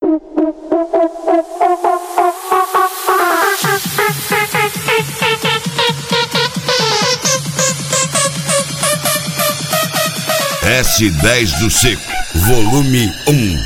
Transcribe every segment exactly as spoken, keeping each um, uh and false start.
S dez do Seco, volume um.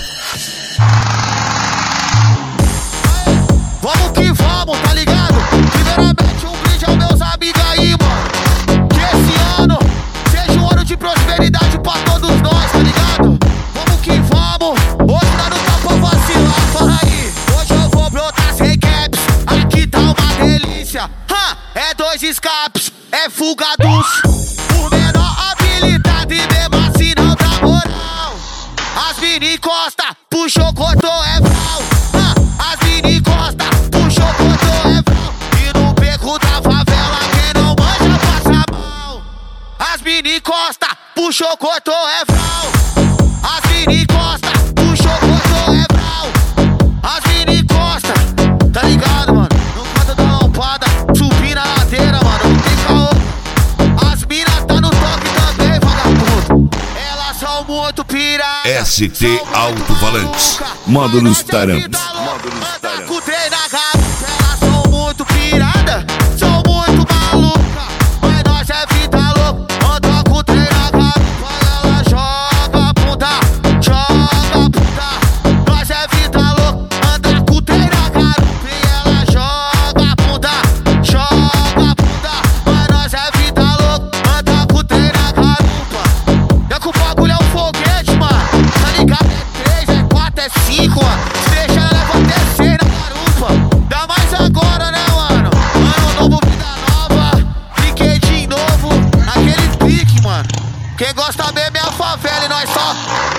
Vamos que vamos, tá ligado? Primeiramente um brinde aos meus amigos aí, mano. Que esse ano seja um ano de prosperidade pra todos nós, tá ligado? Vamos que vamos, hoje nós não tá pra vacilar, fala aí. Hoje eu vou brotar sem caps, aqui tá uma delícia. Ha, é dois escapes, é fuga dos o menor habilitado e mesmo assim não dá moral. As mini encosta, puxou, cortou, é val. As mini encosta, puxou, cortou, é val. E no beco da favela quem não manja passa mal. As mini encosta, puxou, cortou, é val. As mini encosta, puxou, cortou, é val. As mini encosta, tá ligado, mano? No canto da lampada, subir na ladeira, mano, não tem caô. As minas tá no toque também, vagabundo. Elas são muito piradas. S T Alto Valantes, módulos tarantos. Com trem na garupa, elas são muito piradas, são muito malucas. Mas nós é vida louca, anda com trem na garupa. Ela joga a bunda, joga a bunda. Nós é vida louca, anda com trem na garupa. E ela joga a bunda, joga a bunda. Mas nós é vida louca, anda com trem na garupa. É que o bagulho é um foguete, mano, tá ligado? É três, é quatro, é cinco, mano. Se deixar leva até seis na garupa. Dá mais agora, né, mano? Ano novo, vida nova, brinquedinho novo, naquele pique, mano. Quem gosta mesmo é a favela e nós só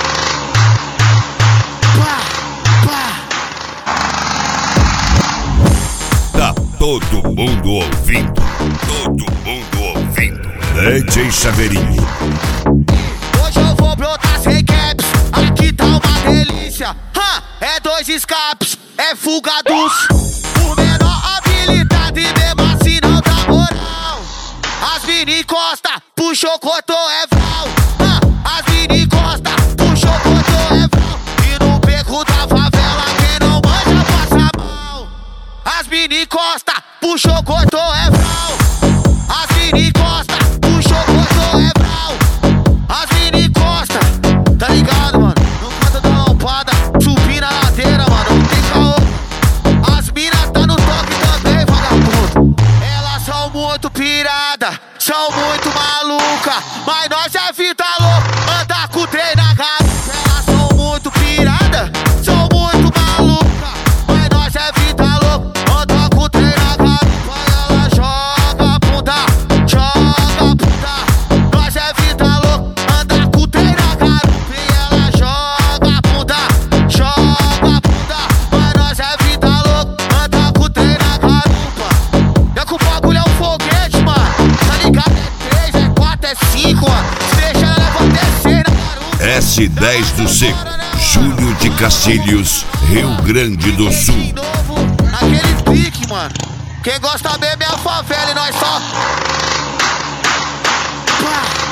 pá, pá. Tá todo mundo ouvindo, todo mundo ouvindo. D J Chaveirinho. Hoje eu vou brotar sem caps, aqui tá uma delícia. Ha, é dois escapes, é fuga dos o menor habilitado e mesmo assim não dá moral. As mini encosta, puxou, cortou, é val. Ha, as mini encosta, puxou, cortou, é val. E no beco da favela quem não manja passa mal. As mini encosta, puxou, cortou, é val. As mini encosta, puxou, cortou, é val. As mini encosta, tá ligado, mano? No canto da lampada, subir na ladeira, mano, não tem caô. As minas tá no toque também, vagabundo. Elas são muito piradas, são muito malucas. Mas nós é vida louca, anda com trem na garupa. Elas são muito piradas, são muito malucas. Mas nós é vida louca, anda com trem na garupa. Ela joga a bunda, joga a bunda. Nós é vida louca, anda com trem na garupa. E ela joga a bunda, joga a bunda. Mas nós é vida louca, anda com trem na garupa. É que o bagulho é um foguete, mano, tá ligado? É três, é quatro, é cinco, mano. Se deixar leva até seis na garupa. S dez do Seco, Júlio de Castilhos, Rio Grande do Sul. Novo, naquele pique, mano. Quem gosta mesmo é a favela e nós só pá.